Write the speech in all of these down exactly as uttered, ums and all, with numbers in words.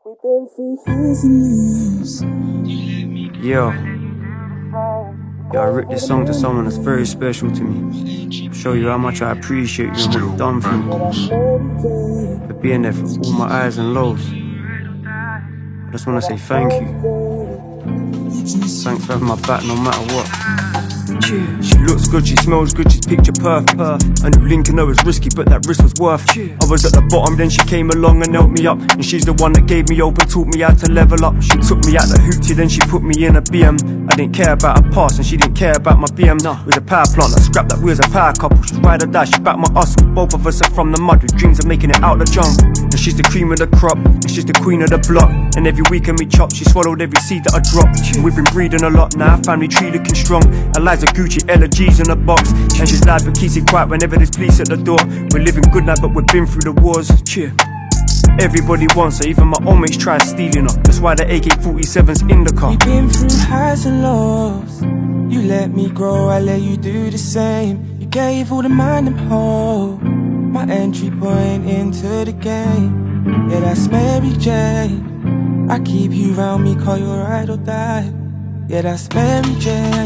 We've been through highs and lows. Yo, yo, I wrote this song to someone that's very special to me. Show you how much I appreciate you and what you've done for me. For being there for all my highs and lows. I just wanna say thank you. Thanks for having my back no matter what. She looks good, she smells good, she's picture perfect. I knew linking her was risky, but that risk was worth it. I was at the bottom, then she came along and helped me up. And she's the one that gave me hope and taught me how to level up. She took me out the hoochie, then she put me in a B M. I didn't care about her past and she didn't care about my B M. With a power plant, I scrapped that we was a power couple. She's ride or die, she backed my hustle. Both of us are from the mud with dreams of making it out the jungle. And she's the cream of the crop, and she's the queen of the block. And every weekend we chop, she swallowed every seed that I dropped. And we've been breeding a lot now, family tree looking strong. Eliza Gucci, Ella G's in a box. And she's loud but keeps it quiet whenever there's police at the door. We're living good now, but we've been through the wars. Cheer. Everybody wants her, even my own mates try stealing her. That's why the A K forty-seven's in the car. We've been through highs and lows. You let me grow, I let you do the same. You gave all the mind and hope, my entry point into the game. Yeah, that's Mary Jane. I keep you round me, call you ride or die. Yeah, that's Mary Jane.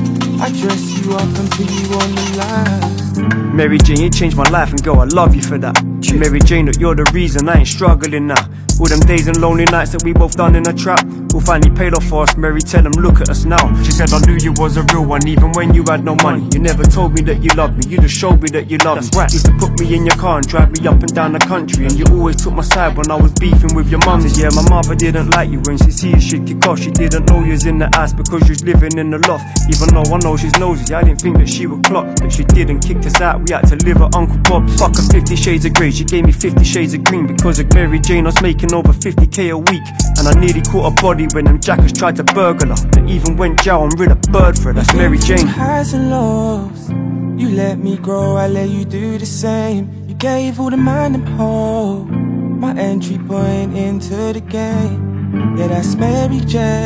I dress you up and put you on the line. Mary Jane, you changed my life and girl, I love you for that. Mary Jane, look, you're the reason I ain't struggling now. All them days and lonely nights that we both done in a trap all finally paid off for us. Mary, tell them, look at us now. She said, I knew you was a real one even when you had no money. You never told me that you loved me, you just showed me that you loved me. That's right. Used to put me in your car and drive me up and down the country. And you always took my side when I was beefing with your mum. Yeah, my mother didn't like you when she see you shit kick off. She didn't know you was in the ass because you was living in the loft. Even though I know she's nosy, I didn't think that she would clock. But she didn't, kicked us out, we had to live at Uncle Bob's. Fuck her fifty shades of grey, she gave me fifty shades of green. Because of Mary Jane I was making over fifty K a week. And I nearly caught a body when them jackers tried to burgle her. They even went jail and rid a bird for her. That's Mary Jane. Highs and lows. You let me grow, I let you do the same. You gave all the mind and hope, my entry point into the game. Yeah, that's Mary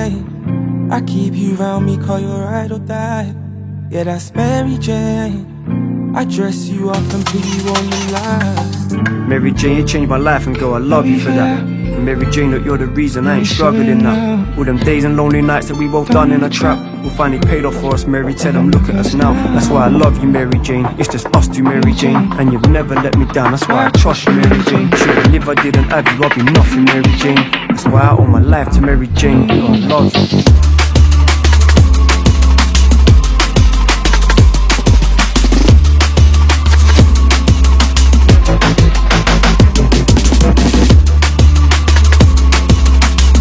Jane. I keep you round me, call you ride or die. Yeah, that's Mary Jane. I dress you up and put you on the line. Mary Jane, you changed my life and girl, I love you for that. Mary Jane, look, you're the reason I ain't struggling now. All them days and lonely nights that we both done in a trap all finally paid off for us. Mary, tell them, look at us now. That's why I love you, Mary Jane. It's just us two, Mary Jane. And you've never let me down, that's why I trust you, Mary Jane. Sure, and if I didn't have you, I'd be nothing, Mary Jane. That's why I owe my life to Mary Jane. Oh, I love you.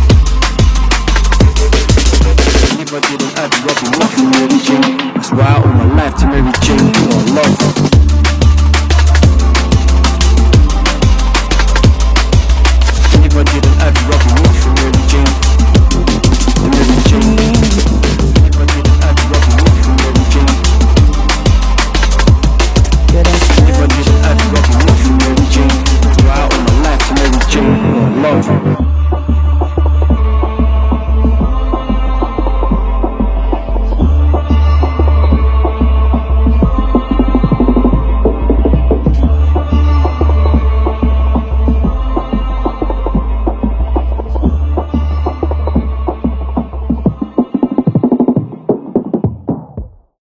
That's why I